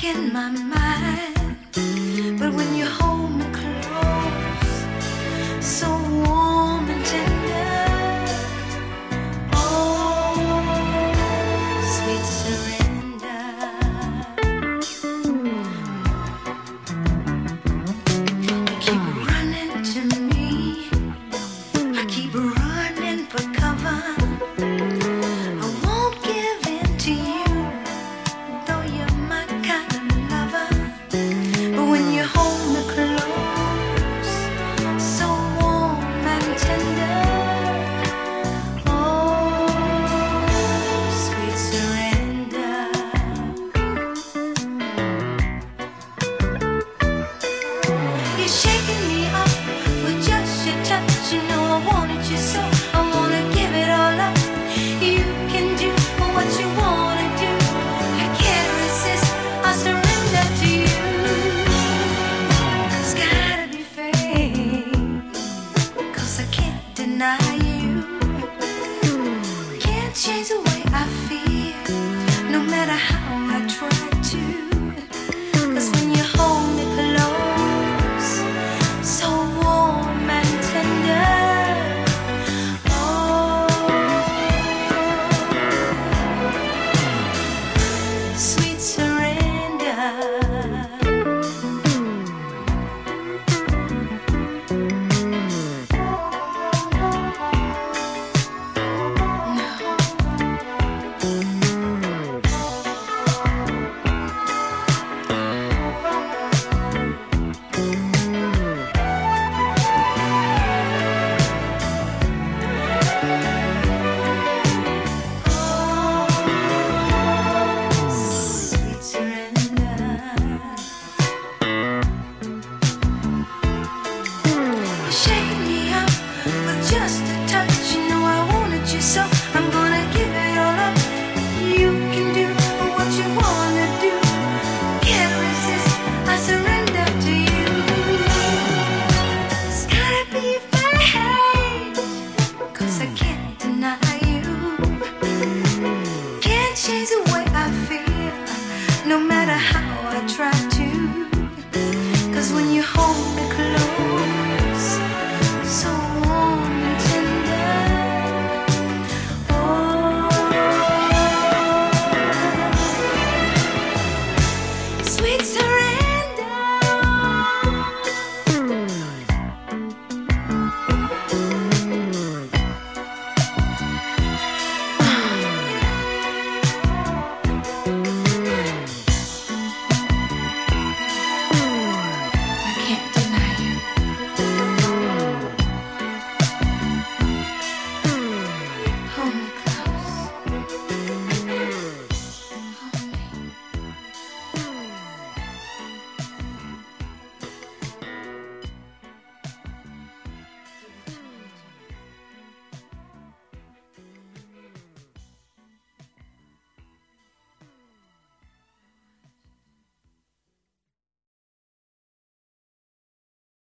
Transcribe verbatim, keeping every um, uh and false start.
in my mind. But when you hold me close, so warm and tender, oh, sweet surrender. You keep running to me, I keep running for cover. I won't give in to you, though you're my kind of lover. But when you hold me close, so warm and tender, oh, sweet surrender. You're shaking me up with just your touch. You know I wanted you so, I wanna give it all up. You can do what you wanna do, I can't resist, I'll surrender to you. It's gotta be fake, 'cause I can't deny you. Can't change the way I feel, no matter how I try to. 'Cause when you hold me close, so warm and tender, oh, sweet surrender. Sweet surrender. You're shaking me up with just a touch. You know I wanted you so,